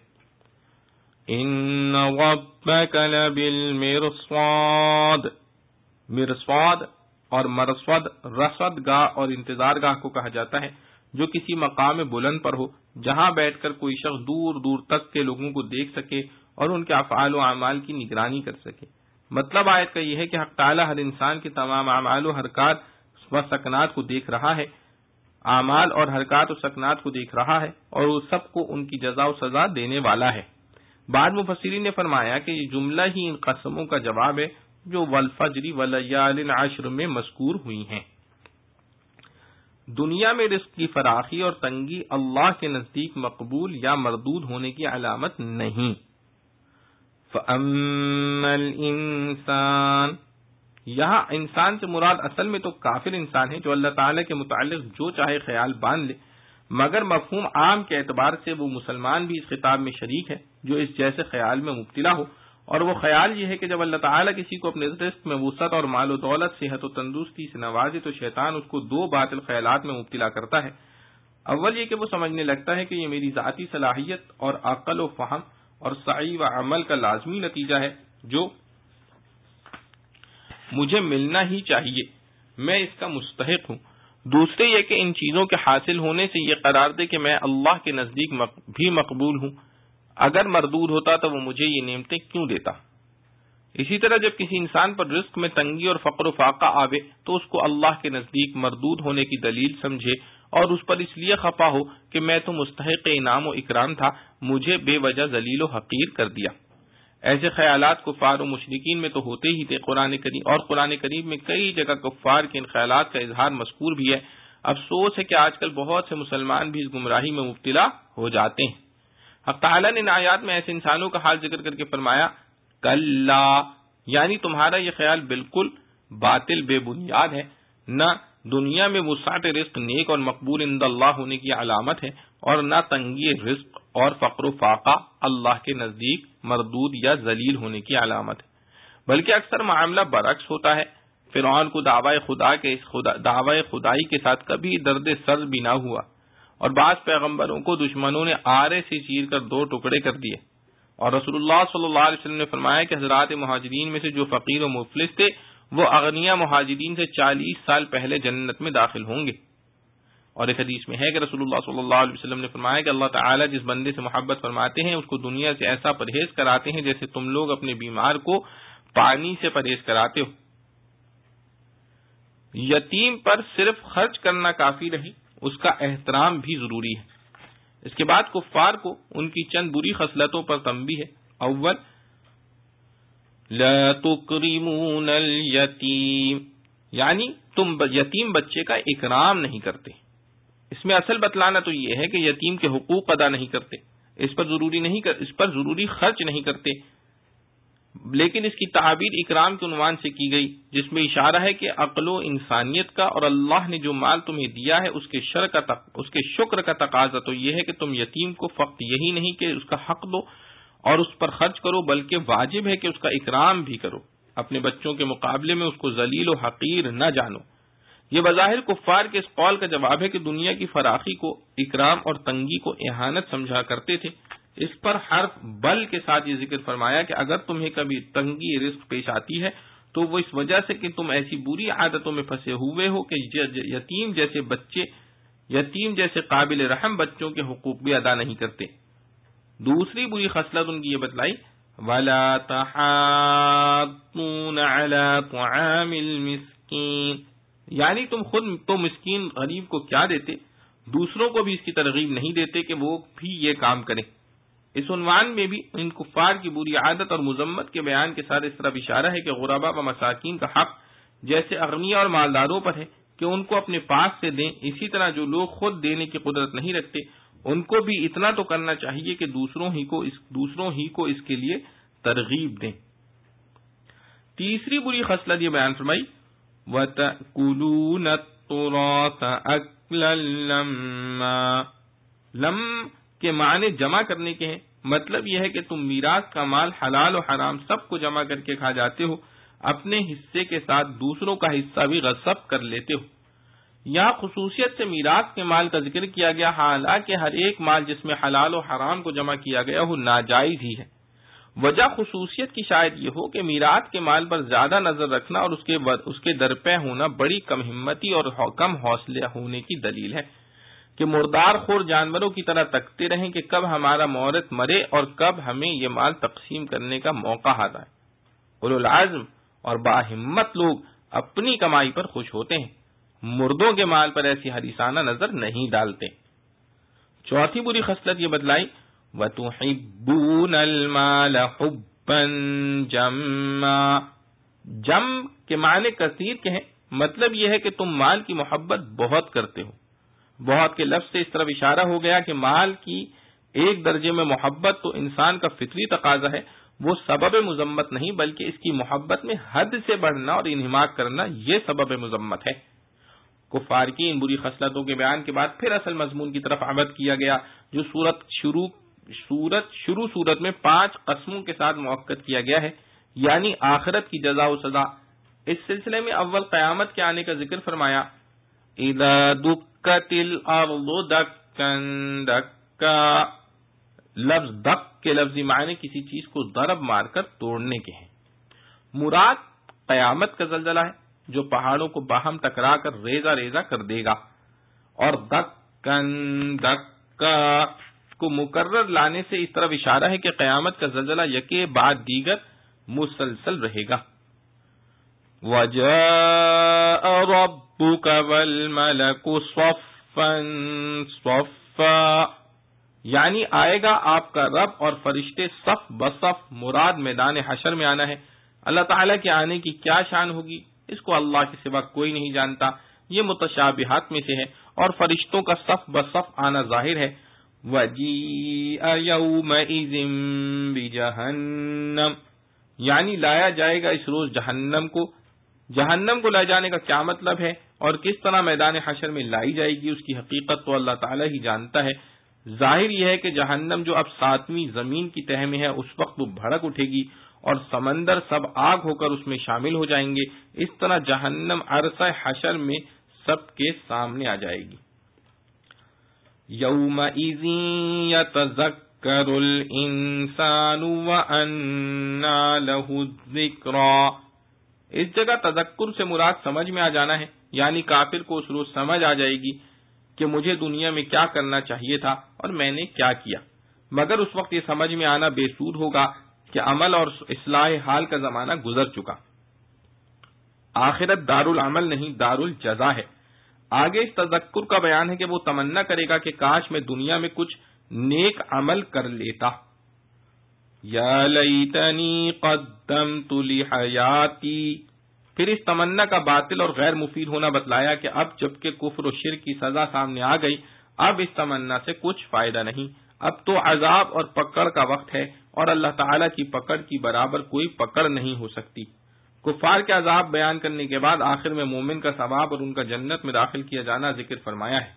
ان ربک لبالمرصاد، مرصاد اور مرصد رصد گاہ اور انتظار گاہ کو کہا جاتا ہے جو کسی مقام بلند پر ہو جہاں بیٹھ کر کوئی شخص دور دور تک کے لوگوں کو دیکھ سکے اور ان کے افعال و اعمال کی نگرانی کر سکے۔ مطلب آیت کا یہ ہے کہ حق تعالی ہر انسان کے تمام اعمال و حرکات و سکنات کو دیکھ رہا ہے، اعمال اور حرکات و سکنات کو دیکھ رہا ہے اور وہ سب کو ان کی جزا و سزا دینے والا ہے۔ بعض مفسرین نے فرمایا کہ یہ جملہ ہی ان قسموں کا جواب ہے جو والفجر ولیال عشر میں مذکور ہوئی ہیں۔ دنیا میں رزق کی فراخی اور تنگی اللہ کے نزدیک مقبول یا مردود ہونے کی علامت نہیں۔ فَأَمَّا الْإِنسَانُ، یہاں انسان سے مراد اصل میں تو کافر انسان ہے جو اللہ تعالی کے متعلق جو چاہے خیال باندھ لے، مگر مفہوم عام کے اعتبار سے وہ مسلمان بھی اس خطاب میں شریک ہے جو اس جیسے خیال میں مبتلا ہو، اور وہ خیال یہ ہے کہ جب اللہ تعالیٰ کسی کو اپنے رزق میں وسعت اور مال و دولت، صحت و تندرستی سے نوازے تو شیطان اس کو 2 باطل خیالات میں مبتلا کرتا ہے۔ اول یہ کہ وہ سمجھنے لگتا ہے کہ یہ میری ذاتی صلاحیت اور عقل و فہم اور سعی و عمل کا لازمی نتیجہ ہے جو مجھے ملنا ہی چاہیے، میں اس کا مستحق ہوں۔ دوسرے یہ کہ ان چیزوں کے حاصل ہونے سے یہ قرار دے کہ میں اللہ کے نزدیک بھی مقبول ہوں، اگر مردود ہوتا تو وہ مجھے یہ نعمتیں کیوں دیتا۔ اسی طرح جب کسی انسان پر رزق میں تنگی اور فقر و فاقہ آوے تو اس کو اللہ کے نزدیک مردود ہونے کی دلیل سمجھے اور اس پر اس لیے خفا ہو کہ میں تو مستحق انعام و اکرام تھا، مجھے بے وجہ ذلیل و حقیر کر دیا۔ ایسے خیالات کفار و مشرکین میں تو ہوتے ہی تھے، قرآن کریم میں کئی جگہ کفار کے ان خیالات کا اظہار مذکور بھی ہے۔ افسوس ہے کہ آج کل بہت سے مسلمان بھی اس گمراہی میں مبتلا ہو جاتے ہیں۔ حق تعالیٰ نے ان آیات میں ایسے انسانوں کا حال ذکر کر کے فرمایا کلا، یعنی تمہارا یہ خیال بالکل باطل بے بنیاد ہے، نہ دنیا میں وسعت رزق نیک اور مقبول عند اللہ ہونے کی علامت ہے اور نہ تنگی رزق اور فقر و فاقہ اللہ کے نزدیک مردود یا ذلیل ہونے کی علامت ہے، بلکہ اکثر معاملہ برعکس ہوتا ہے۔ فرعون کو دعوی خدائی کے ساتھ کبھی درد سر بھی نہ ہوا، اور بعض پیغمبروں کو دشمنوں نے آرے سے چیر کر 2 ٹکڑے کر دیے، اور رسول اللہ صلی اللہ علیہ وسلم نے فرمایا کہ حضرات مہاجرین میں سے جو فقیر و مفلس تھے وہ اغنیا مہاجرین سے 40 سال پہلے جنت میں داخل ہوں گے۔ اور ایک حدیث میں ہے کہ رسول اللہ صلی اللہ علیہ وسلم نے فرمایا کہ اللہ تعالیٰ جس بندے سے محبت فرماتے ہیں اس کو دنیا سے ایسا پرہیز کراتے ہیں جیسے تم لوگ اپنے بیمار کو پانی سے پرہیز کراتے ہو۔ یتیم پر صرف خرچ کرنا کافی نہیں، اس کا احترام بھی ضروری ہے۔ اس کے بعد کفار کو ان کی چند بری خصلتوں پر تنبیہ ہے۔ اول، لا تکرمون الیتیم، یعنی تم یتیم بچے کا اکرام نہیں کرتے۔ اس میں اصل بتلانا تو یہ ہے کہ یتیم کے حقوق ادا نہیں کرتے، اس پر ضروری خرچ نہیں کرتے، لیکن اس کی تعبیر اکرام کے عنوان سے کی گئی، جس میں اشارہ ہے کہ عقل و انسانیت کا، اور اللہ نے جو مال تمہیں دیا ہے اس کے شکر کا تقاضا تو یہ ہے کہ تم یتیم کو فقط یہی نہیں کہ اس کا حق دو اور اس پر خرچ کرو، بلکہ واجب ہے کہ اس کا اکرام بھی کرو، اپنے بچوں کے مقابلے میں اس کو ذلیل و حقیر نہ جانو۔ یہ بظاہر کفار کے اس قول کا جواب ہے کہ دنیا کی فراخی کو اکرام اور تنگی کو اہانت سمجھا کرتے تھے۔ اس پر حرف بل کے ساتھ یہ ذکر فرمایا کہ اگر تمہیں کبھی تنگی رزق پیش آتی ہے تو وہ اس وجہ سے کہ تم ایسی بری عادتوں میں پھنسے ہوئے ہو کہ یتیم جیسے قابل رحم بچوں کے حقوق بھی ادا نہیں کرتے۔ دوسری بری خصلت ان کی یہ بتلائی، وَلَا تَحَاضُّونَ عَلَى طَعَامِ الْمِسْكِينِ، یعنی تم خود تو مسکین غریب کو کیا دیتے، دوسروں کو بھی اس کی ترغیب نہیں دیتے کہ وہ بھی یہ کام کریں۔ اس عنوان میں بھی ان کفار کی بری عادت اور مذمت کے بیان کے ساتھ اس طرف اشارہ ہے کہ غرباء و مساکین کا حق جیسے اغنیاء اور مالداروں پر ہے کہ ان کو اپنے پاس سے دیں، اسی طرح جو لوگ خود دینے کی قدرت نہیں رکھتے ان کو بھی اتنا تو کرنا چاہیے کہ دوسروں ہی کو اس کے لیے ترغیب دیں۔ تیسری بری خصلت یہ بیان فرمائی، وَتَأْكُلُونَ التُّرَاثَ أَكْلًا لَمًّا، لم کے معنی جمع کرنے کے ہیں، مطلب یہ ہے کہ تم میراث کا مال حلال و حرام سب کو جمع کر کے کھا جاتے ہو، اپنے حصے کے ساتھ دوسروں کا حصہ بھی غصب کر لیتے ہو۔ یہاں خصوصیت سے میراث کے مال کا ذکر کیا گیا، حالانکہ ہر ایک مال جس میں حلال و حرام کو جمع کیا گیا ہو ناجائز ہی ہے۔ وجہ خصوصیت کی شاید یہ ہو کہ میراث کے مال پر زیادہ نظر رکھنا اور اس کے درپے ہونا بڑی کم ہمتی اور کم حوصلہ ہونے کی دلیل ہے کہ مردار خور جانوروں کی طرح تکتے رہیں کہ کب ہمارا مورث مرے اور کب ہمیں یہ مال تقسیم کرنے کا موقع آتا ہے۔ اولو العزم اور باہمت لوگ اپنی کمائی پر خوش ہوتے ہیں، مردوں کے مال پر ایسی حریصانہ نظر نہیں ڈالتے۔ چوتھی بری خصلت یہ بتلائی، وَتُحِبُّونَ الْمَالَ حُبًّا جَمًّا، جم کے معنی کثیر کے ہیں، مطلب یہ ہے کہ تم مال کی محبت بہت کرتے ہو۔ بہت کے لفظ سے اس طرف اشارہ ہو گیا کہ مال کی ایک درجے میں محبت تو انسان کا فطری تقاضا ہے، وہ سبب مذمت نہیں بلکہ اس کی محبت میں حد سے بڑھنا اور انہماک کرنا یہ سبب مذمت ہے۔ کفار کی ان بری خصلتوں کے بیان کے بعد پھر اصل مضمون کی طرف عمد کیا گیا، جو صورت میں 5 قسموں کے ساتھ موقت کیا گیا ہے، یعنی آخرت کی جزا و سزا۔ اس سلسلے میں اول قیامت کے آنے کا ذکر فرمایا، اذا دکت الارض دکا دکا، لفظ دک کے لفظی معنی کسی چیز کو ضرب مار کر توڑنے کے ہیں۔ مراد قیامت کا زلزلہ ہے جو پہاڑوں کو باہم ٹکرا کر ریزہ ریزہ کر دے گا، اور دکن دکا کو مکرر لانے سے اس طرف اشارہ ہے کہ قیامت کا زلزلہ یکے بعد دیگر مسلسل رہے گا۔ وَجَاءَ رَبُّكَ وَالْمَلَكُ صَفًّا صَفًّا، یعنی آئے گا آپ کا رب اور فرشتے صف بصف، مراد میدان حشر میں آنا ہے۔ اللہ تعالیٰ کے آنے کی کیا شان ہوگی اس کو اللہ کے سوا کوئی نہیں جانتا، یہ متشابہات میں سے ہے، اور فرشتوں کا صف بصف آنا ظاہر ہے۔ وَجِيءَ يَوْمَئِذٍ بِجَهَنَّمَ، یعنی لایا جائے گا اس روز جہنم کو۔ جہنم کو لے جانے کا کیا مطلب ہے اور کس طرح میدان حشر میں لائی جائے گی، اس کی حقیقت تو اللہ تعالیٰ ہی جانتا ہے۔ ظاہر یہ ہے کہ جہنم جو اب 7ویں زمین کی تہہ میں ہے، اس وقت وہ بھڑک اٹھے گی اور سمندر سب آگ ہو کر اس میں شامل ہو جائیں گے۔ اس طرح جہنم عرصہ حشر میں سب کے سامنے آ جائے گی۔ یومئذ یتذکر الانسان وانى له الذکریٰ، اس جگہ تذکر سے مراد سمجھ میں آ جانا ہے، یعنی کافر کو اس روز سمجھ آ جائے گی کہ مجھے دنیا میں کیا کرنا چاہیے تھا اور میں نے کیا کیا، مگر اس وقت یہ سمجھ میں آنا بے سود ہوگا کہ عمل اور اصلاح حال کا زمانہ گزر چکا۔ آخرت دار العمل نہیں دار الجزا ہے۔ آگے اس تذکر کا بیان ہے کہ وہ تمنا کرے گا کہ کاش میں دنیا میں کچھ نیک عمل کر لیتا۔ یا لیتنی قدمت لحیاتی، پھر اس تمنا کا باطل اور غیر مفید ہونا بتلایا کہ اب جبکہ کفر و شرک کی سزا سامنے آ گئی، اب اس تمنا سے کچھ فائدہ نہیں، اب تو عذاب اور پکڑ کا وقت ہے اور اللہ تعالیٰ کی پکڑ کی برابر کوئی پکڑ نہیں ہو سکتی۔ کفار کے عذاب بیان کرنے کے بعد آخر میں مومن کا ثواب اور ان کا جنت میں داخل کیا جانا ذکر فرمایا ہے۔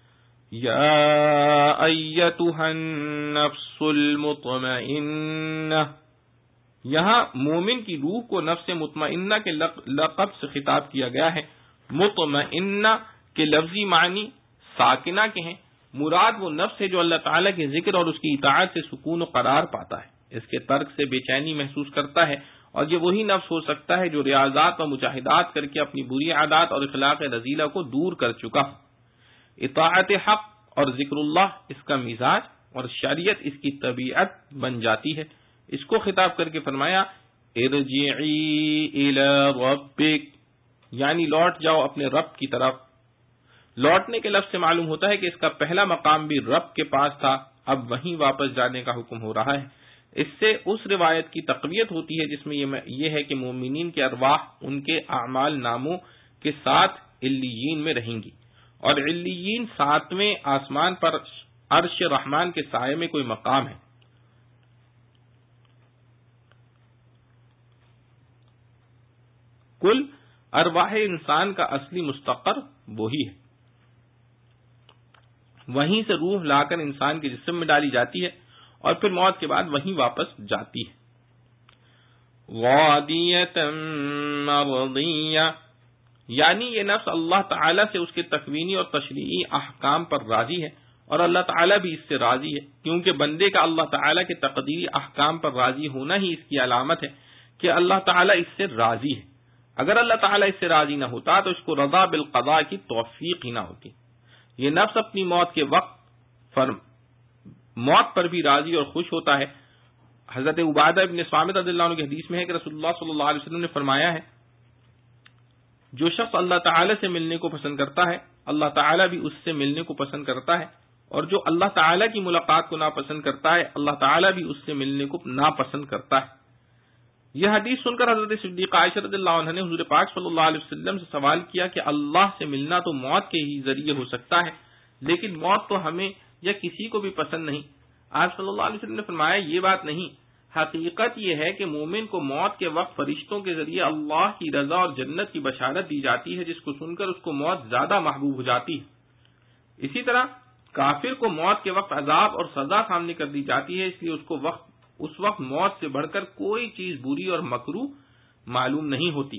یا ایتھا النفس المطمئنہ، یہاں مومن کی روح کو نفس مطمئنہ کے لقب سے خطاب کیا گیا ہے۔ مطمئنہ کے لفظی معنی ساکنہ کے ہیں، مراد وہ نفس ہے جو اللہ تعالیٰ کے ذکر اور اس کی اطاعت سے سکون و قرار پاتا ہے، اس کے ترک سے بے چینی محسوس کرتا ہے، اور یہ وہی نفس ہو سکتا ہے جو ریاضات و مجاہدات کر کے اپنی بری عادات اور اخلاق رذیلہ کو دور کر چکا ہو۔ اطاعت حق اور ذکر اللہ اس کا مزاج اور شریعت اس کی طبیعت بن جاتی ہے۔ اس کو خطاب کر کے فرمایا ارجعی الی ربک، یعنی لوٹ جاؤ اپنے رب کی طرف۔ لوٹنے کے لفظ سے معلوم ہوتا ہے کہ اس کا پہلا مقام بھی رب کے پاس تھا، اب وہیں واپس جانے کا حکم ہو رہا ہے۔ اس سے اس روایت کی تقویت ہوتی ہے جس میں یہ ہے کہ مومنین کے ارواح ان کے اعمال ناموں کے ساتھ علیین میں رہیں گی، اور علیین 7ویں آسمان پر عرش رحمان کے سائے میں کوئی مقام ہے۔ کل ارواح انسان کا اصلی مستقر وہی ہے، وہیں سے روح لا کر انسان کے جسم میں ڈالی جاتی ہے اور پھر موت کے بعد وہیں واپس جاتی ہے۔ غادیۃ مرضیہ، یعنی یہ نفس اللہ تعالیٰ سے اس کے تکوینی اور تشریعی احکام پر راضی ہے، اور اللہ تعالیٰ بھی اس سے راضی ہے، کیونکہ بندے کا اللہ تعالیٰ کے تقدیری احکام پر راضی ہونا ہی اس کی علامت ہے کہ اللہ تعالیٰ اس سے راضی ہے۔ اگر اللہ تعالیٰ اس سے راضی نہ ہوتا تو اس کو رضا بالقضاء کی توفیق ہی نہ ہوتی۔ یہ نفس اپنی موت کے وقت موت پر بھی راضی اور خوش ہوتا ہے۔ حضرت عبادہ بن صامت رضی اللہ عنہ کی حدیث میں ہے کہ رسول اللہ صلی اللہ علیہ وسلم نے فرمایا ہے، جو شخص اللہ تعالی سے ملنے کو پسند کرتا ہے اللہ تعالی بھی اس سے ملنے کو پسند کرتا ہے، اور جو اللہ تعالی کی ملاقات کو ناپسند کرتا ہے اللہ تعالی بھی اس سے ملنے کو ناپسند کرتا ہے۔ یہ حدیث سن کر حضرت صدیقہ عائشہ رضی اللہ عنہ نے حضور پاک صلی اللہ علیہ وسلم سے سوال کیا کہ اللہ سے ملنا تو موت کے ہی ذریعے ہو سکتا ہے، لیکن موت تو ہمیں یا کسی کو بھی پسند نہیں۔ آپ صلی اللہ علیہ وسلم نے فرمایا یہ بات نہیں، حقیقت یہ ہے کہ مومن کو موت کے وقت فرشتوں کے ذریعے اللہ کی رضا اور جنت کی بشارت دی جاتی ہے، جس کو سن کر اس کو موت زیادہ محبوب ہو جاتی ہے۔ اسی طرح کافر کو موت کے وقت عذاب اور سزا سامنے کر دی جاتی ہے، اس لیے اس وقت موت سے بڑھ کر کوئی چیز بری اور مکروہ معلوم نہیں ہوتی۔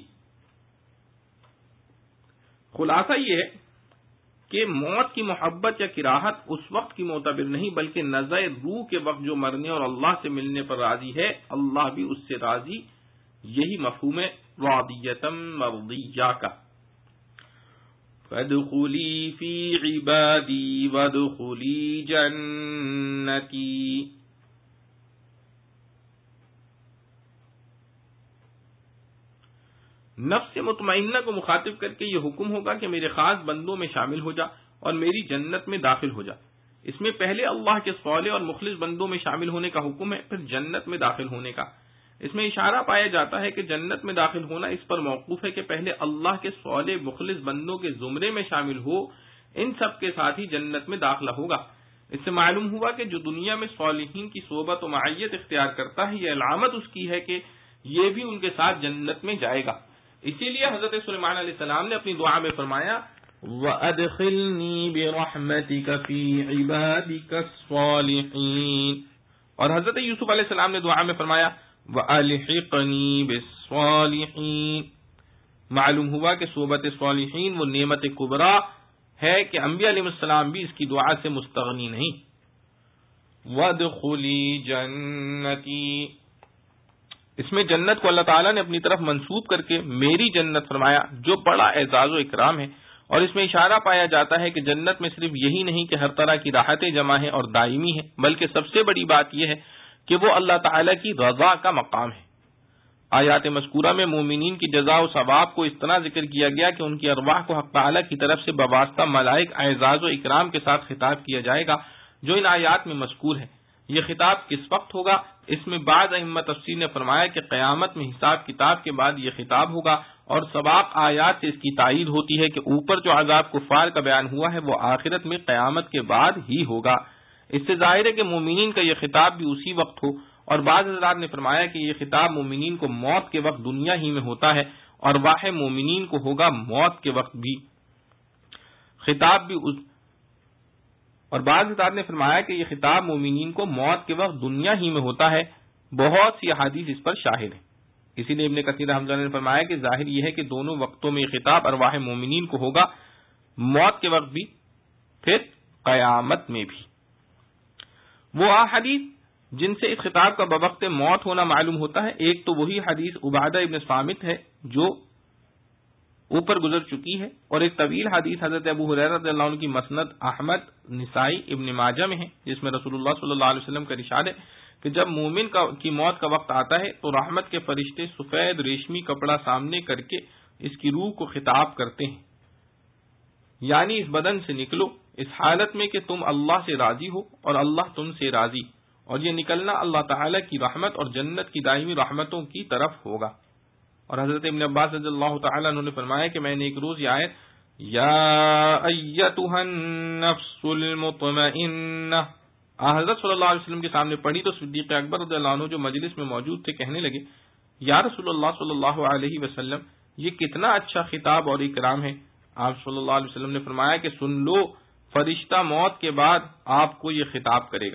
خلاصہ یہ ہے کہ موت کی محبت یا کراہت اس وقت کی معتبر نہیں، بلکہ نزع روح کے وقت جو مرنے اور اللہ سے ملنے پر راضی ہے اللہ بھی اس سے راضی، یہی مفہوم ہے راضیۃ مرضیہ کا۔ فادخلی فی عبادی وادخلی جنتی، نفس مطمئنہ کو مخاطب کر کے یہ حکم ہوگا کہ میرے خاص بندوں میں شامل ہو جا اور میری جنت میں داخل ہو جا۔ اس میں پہلے اللہ کے صالح اور مخلص بندوں میں شامل ہونے کا حکم ہے، پھر جنت میں داخل ہونے کا۔ اس میں اشارہ پایا جاتا ہے کہ جنت میں داخل ہونا اس پر موقوف ہے کہ پہلے اللہ کے صالح مخلص بندوں کے زمرے میں شامل ہو، ان سب کے ساتھ ہی جنت میں داخلہ ہوگا۔ اس سے معلوم ہوا کہ جو دنیا میں صالحین کی صحبت و معیت اختیار کرتا ہے یہ علامت اس کی ہے کہ یہ بھی ان کے ساتھ جنت میں جائے گا۔ اسی لیے حضرت سلیمان علیہ السلام نے اپنی دعا میں فرمایا وَأَدْخِلْنِي بِرَحْمَتِكَ فِي عِبَادِكَ الصَّالِحِينَ، اور حضرت یوسف علیہ السلام نے دعا میں فرمایا وَأَلْحِقْنِي بِالصَّالِحِينَ۔ معلوم ہوا کہ صحبت صالحین وہ نعمت کبریٰ ہے کہ انبیاء علیہ السلام بھی اس کی دعا سے مستغنی نہیں۔ وَادْخُلِي جَنَّتِي، اس میں جنت کو اللہ تعالیٰ نے اپنی طرف منسوب کر کے میری جنت فرمایا، جو بڑا اعزاز و اکرام ہے، اور اس میں اشارہ پایا جاتا ہے کہ جنت میں صرف یہی نہیں کہ ہر طرح کی راحتیں جمع ہیں اور دائمی ہیں، بلکہ سب سے بڑی بات یہ ہے کہ وہ اللہ تعالیٰ کی رضا کا مقام ہے۔ آیات مذکورہ میں مومنین کی جزا و ثواب کو اس طرح ذکر کیا گیا کہ ان کی ارواح کو حق تعالیٰ کی طرف سے بواسطہ ملائک اعزاز و اکرام کے ساتھ خطاب کیا جائے گا، جو ان آیات میں مذکور ہے۔ یہ خطاب کس وقت ہوگا؟ اس میں بعض ائمہ تفسیر نے فرمایا کہ قیامت میں حساب کتاب کے بعد یہ خطاب ہوگا، اور سباق آیات سے اس کی تائید ہوتی ہے کہ اوپر جو عذاب کفار کا بیان ہوا ہے وہ آخرت میں قیامت کے بعد ہی ہوگا۔ اس سے ظاہر ہے کہ مومنین کا یہ خطاب بھی اسی وقت ہو، اور بعض حضرات نے فرمایا کہ یہ خطاب مومنین کو موت کے وقت دنیا ہی میں ہوتا ہے، اور واحد مومنین کو ہوگا موت کے وقت بھی خطاب بھی اور بعض حضرات نے فرمایا کہ یہ خطاب مومنین کو موت کے وقت دنیا ہی میں ہوتا ہے۔ بہت سی احادیث اس پر شاہد ہیں، اسی لیے ابن کثیر رحمۃ اللہ نے فرمایا کہ ظاہر یہ ہے کہ دونوں وقتوں میں یہ خطاب ارواح مومنین کو ہوگا، موت کے وقت بھی پھر قیامت میں بھی۔ وہ احادیث جن سے اس خطاب کا بوقت موت ہونا معلوم ہوتا ہے، ایک تو وہی حدیث عبادہ ابن صامت ہے جو اوپر گزر چکی ہے، اور ایک طویل حدیث حضرت ابو ہریرہ رضی اللہ عنہ کی مسند احمد، نسائی، ابن ماجہ میں ہے، جس میں رسول اللہ صلی اللہ علیہ وسلم کا ارشاد ہے کہ جب مومن کی موت کا وقت آتا ہے تو رحمت کے فرشتے سفید ریشمی کپڑا سامنے کر کے اس کی روح کو خطاب کرتے ہیں، یعنی اس بدن سے نکلو اس حالت میں کہ تم اللہ سے راضی ہو اور اللہ تم سے راضی، اور یہ نکلنا اللہ تعالی کی رحمت اور جنت کی دائمی رحمتوں کی طرف ہوگا۔ اور حضرت ابن عباس رضی اللہ تعالی عنہ نے فرمایا کہ میں نے ایک روز یہ آیت یا ایتھا النفس المطمئنہ حضرت صلی اللہ علیہ وسلم کے سامنے پڑھی تو صدیق اکبر رضی اللہ عنہ جو مجلس میں موجود تھے کہنے لگے یا رسول اللہ صلی اللہ علیہ وسلم یہ کتنا اچھا خطاب اور اکرام ہے۔ آپ صلی اللہ علیہ وسلم نے فرمایا کہ سن لو، فرشتہ موت کے بعد آپ کو یہ خطاب کرے گا۔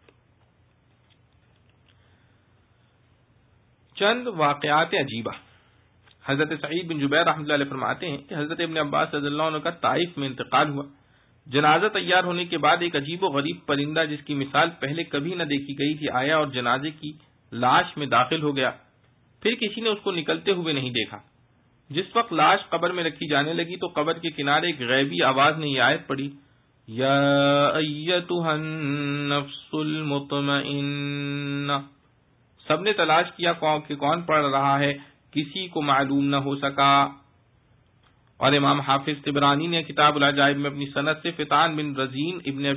چند واقعات عجیبہ۔ حضرت سعید بن جبیر رحمۃ اللہ علیہ فرماتے ہیں کہ حضرت ابن عباس رضی اللہ عنہ کا طائف میں انتقال ہوا۔ جنازہ تیار ہونے کے بعد ایک عجیب و غریب پرندہ جس کی مثال پہلے کبھی نہ دیکھی گئی تھی آیا اور جنازے کی لاش میں داخل ہو گیا، پھر کسی نے اس کو نکلتے ہوئے نہیں دیکھا۔ جس وقت لاش قبر میں رکھی جانے لگی تو قبر کے کنارے ایک غیبی آواز نے یہ آیت پڑھی یا ایتھا النفس المطمئنہ۔ سب نے تلاش کیا کہ کون پڑھ رہا ہے، کسی کو معلوم نہ ہو سکا۔ اور امام حافظ طبرانی نے کتاب العجائب میں اپنی سند سے فتان بن رزین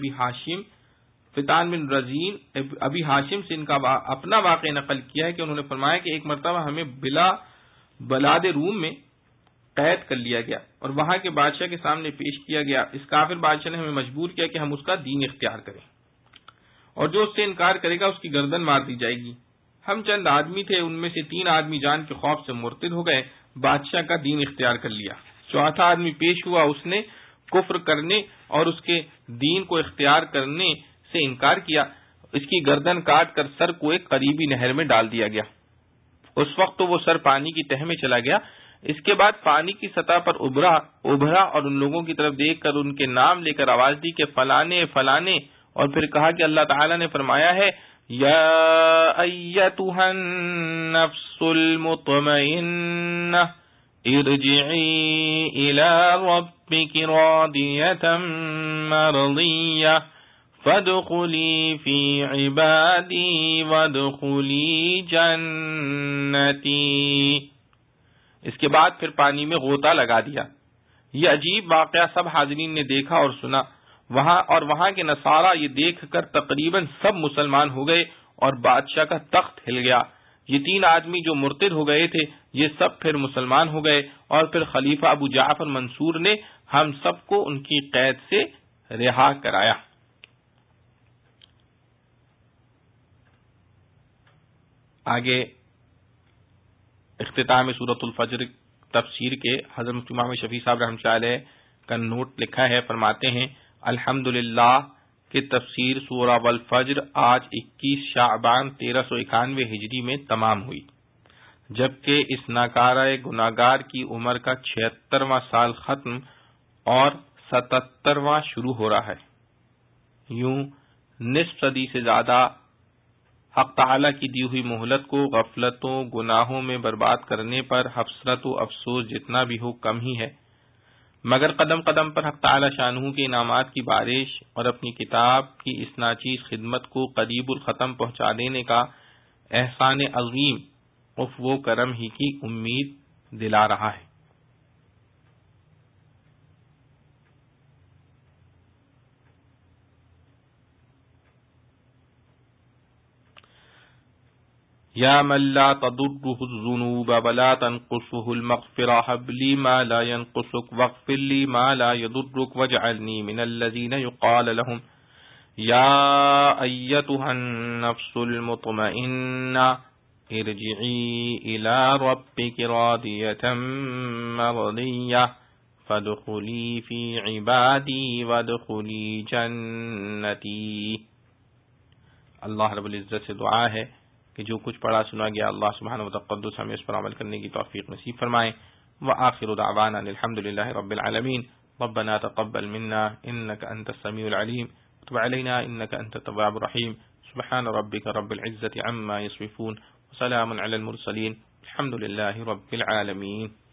ابی ہاشم سے ان کا اپنا واقعہ نقل کیا ہے کہ انہوں نے فرمایا کہ ایک مرتبہ ہمیں بلاد روم میں قید کر لیا گیا اور وہاں کے بادشاہ کے سامنے پیش کیا گیا۔ اس کافر بادشاہ نے ہمیں مجبور کیا کہ ہم اس کا دین اختیار کریں، اور جو اس سے انکار کرے گا اس کی گردن مار دی جائے گی۔ ہم چند آدمی تھے، ان میں سے 3 آدمی جان کے خوف سے مرتد ہو گئے، بادشاہ کا دین اختیار کر لیا۔ 4تھا آدمی پیش ہوا، اس نے کفر کرنے اور اس کے دین کو اختیار کرنے سے انکار کیا، اس کی گردن کاٹ کر سر کو ایک قریبی نہر میں ڈال دیا گیا۔ اس وقت تو وہ سر پانی کی تہ میں چلا گیا۔ اس کے بعد پانی کی سطح پر ابھرا اور ان لوگوں کی طرف دیکھ کر ان کے نام لے کر آواز دی کہ فلانے فلانے، اور پھر کہا کہ اللہ تعالی نے فرمایا ہے یا ایتھا النفس المطمئنہ ارجعی الی ربک راضیۃ مرضیہ فادخلی فی عبادی وادخلی جنتی۔ اس کے بعد پھر پانی میں غوطہ لگا دیا۔ یہ عجیب واقعہ سب حاضرین نے دیکھا اور سنا، وہاں کے نصارہ یہ دیکھ کر تقریباً سب مسلمان ہو گئے اور بادشاہ کا تخت ہل گیا۔ یہ 3 آدمی جو مرتد ہو گئے تھے یہ سب پھر مسلمان ہو گئے، اور پھر خلیفہ ابو جعفر منصور نے ہم سب کو ان کی قید سے رہا کرایا۔ آگے اختتام سورۃ الفجر تفسیر کے حضرت مفتی محمد شفیع صاحب رحمۃ اللہ علیہ کا نوٹ لکھا ہے، فرماتے ہیں الحمدللہ کہ تفسیر سورہ والفجر آج 21 شعبان 1391 ہجری میں تمام ہوئی، جبکہ اس ناکارہ گناہگار کی عمر کا 76واں سال ختم اور 77واں شروع ہو رہا ہے۔ یوں نصف صدی سے زیادہ حق تعالی کی دی ہوئی مہلت کو غفلتوں گناہوں میں برباد کرنے پر حسرت و افسوس جتنا بھی ہو کم ہی ہے، مگر قدم قدم پر حق تعالی شانہ کے انعامات کی بارش اور اپنی کتاب کی اس ناچیز خدمت کو قریب الختم پہنچا دینے کا احسان عظیم وہ کرم ہی کی امید دلا رہا ہے۔ یا من لا تضره الذنوب ولا تنقصه المغفرة هب لي ما لا ينقصك واغفر لي ما لا يضرك واجعلني من الذين يقال لهم یا ایتها النفس المطمئنہ ارجعی الی ربک راضیۃ مرضیہ فادخلی فی عبادی وادخلی جنتی۔ اللہ رب العزت سے دعا ہے کہ جو کچھ پڑھا سنا گیا اللہ سبحانہ وتقدس ہمیں اس پر عمل کرنے کی توفیق نصیب فرمائے۔ وآخر دعوانا الحمد للہ رب العالمین۔ ربنا تقبل منا انك انت السميع العليم وتب علينا انك انت التواب الرحيم۔ سبحان ربك رب العزة عما يصفون وسلام على المرسلين الحمد لله رب العالمين۔